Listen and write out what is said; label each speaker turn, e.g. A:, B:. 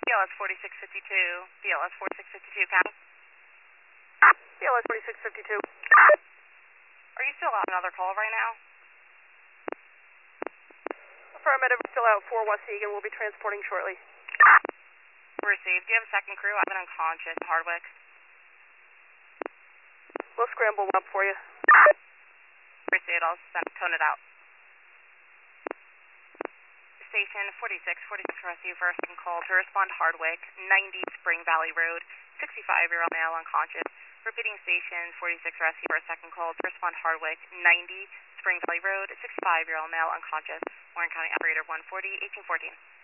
A: BLS 4652, BLS 4652, County.
B: BLS 4652.
A: Are you still on another call right now?
B: Affirmative, still out 4 Waukegan. We'll be transporting shortly.
A: Received. Do you have a second crew? I've been unconscious in Hardwick.
B: We'll scramble one up for you.
A: Received. I'll tone it out. Station 4646 rescue for a second call to respond to Hardwick, 90 Spring Valley Road, 65-year-old male unconscious. Repeating station 46 rescue for a second call to respond to Hardwick, 90 Spring Valley Road, 65-year-old male unconscious. Warren County operator 140, 1814.